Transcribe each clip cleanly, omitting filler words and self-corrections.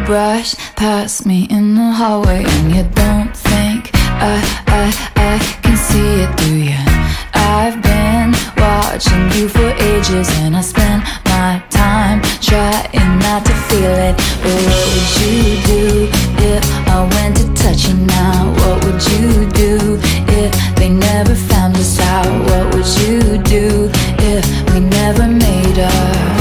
brush past me in the hallway, and you don't think I can see it, do you? I've been watching you for ages, and I spend my time trying not to feel it. But what would you do if I went to touch you now? What would you do if they never found us out? What would you do if we never made up?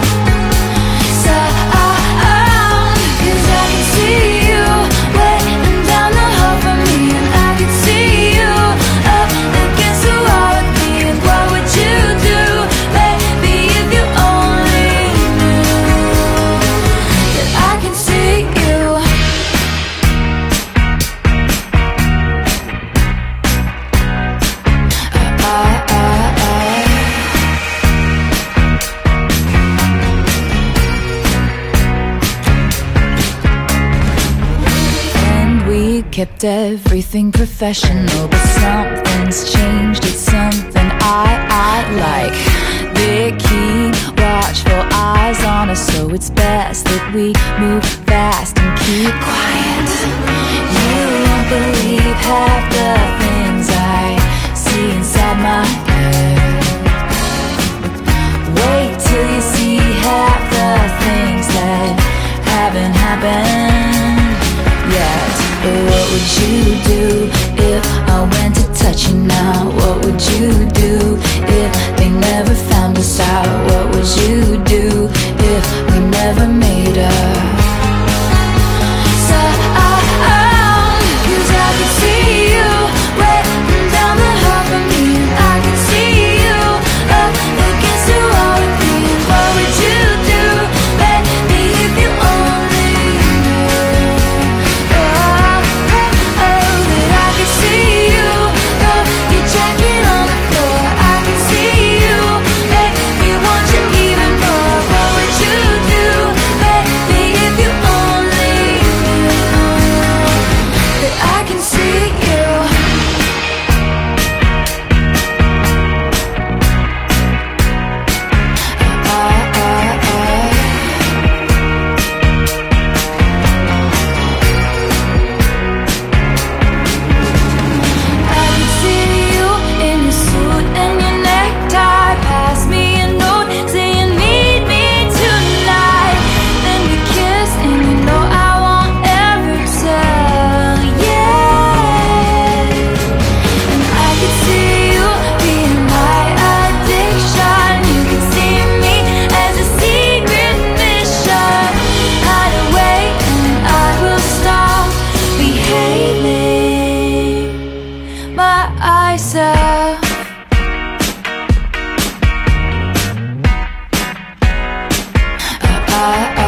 Kept everything professional, but something's changed. It's something I like. They keep watchful eyes on us, so it's best that we move fast and keep quiet. You won't believe half the things I see inside my head. Wait till you see half the things that haven't happened yet. What would you do if I went to touch you now? What would you do if they never found us out? What would you do if we never made up? Myself.